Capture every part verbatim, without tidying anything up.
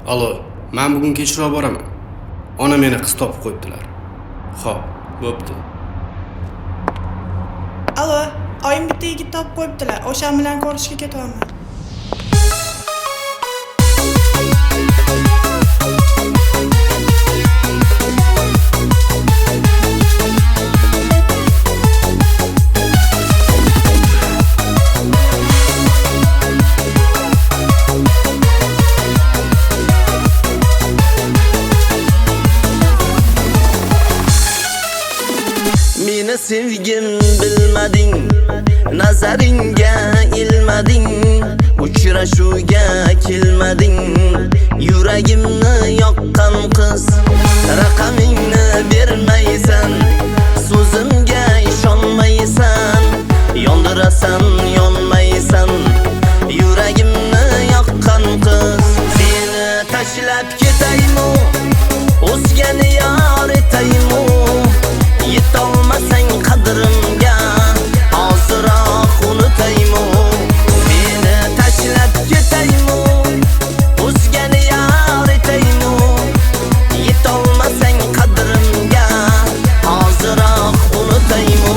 Alo, men bugun kechroq boraman. Ona meni qiz topib qo'yibdilar. Xo'p, bo'pti. Alo, oyim bitta yigit topib qo'yibdilar. O'sha bilan ko'rishga ketaman. Meni sevgim bilmading, nazaringga ilmading, uchrashuvga kelmading, yuragimni yoqqan qiz, raqamingni bermaysan, so'zimga ishonmaysan, yondirasan, yonmaysan, yuragimni yoqqan qiz. Seni tashlab ketaymi, o'zgani yor etaymi? Yetolmasang qadrimga, hoziroq unutaymi? Seni tashlab ketaymi, o'zgani yor etaymi? Yetolmasang qadrimga, hoziroq unutaymi?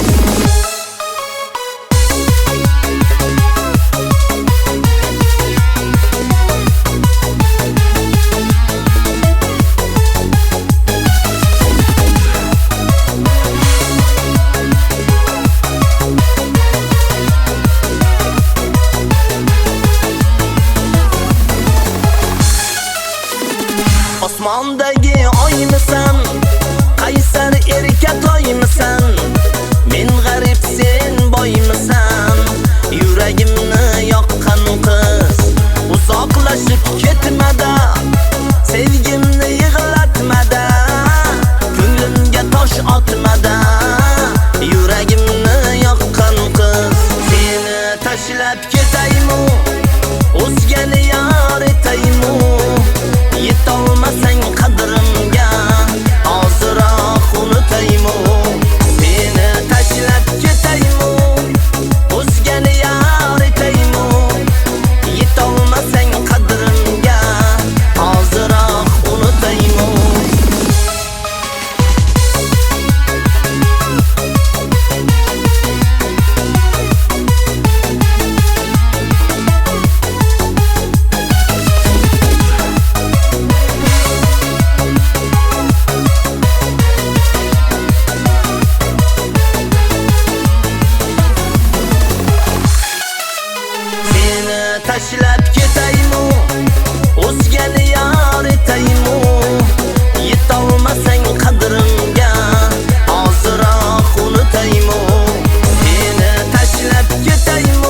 Osmondagi oymisan, qaysar erka toymisan? Men g'arib, sen boymisan? Yuragimni yoqqan qiz, uzoqlashib ketmada, sevgimni yig'latmada, ko'nglimga tosh otmada, yuragimni yoqqan qiz. Seni tashlab ketaymi, o'zgani yor etaymi? Yetolmasang qadrimga, hoziroq unutaymi? Seni tashlab ketaymi, o'zgani yor etaymi? Yetolmasang qadrimga, hoziroq unutaymi? Tashlab ketaymi, o'zgani yor etaymi? Yetolmasang qadrimga, hoziroq unutaymi? Seni tashlab ketaymi,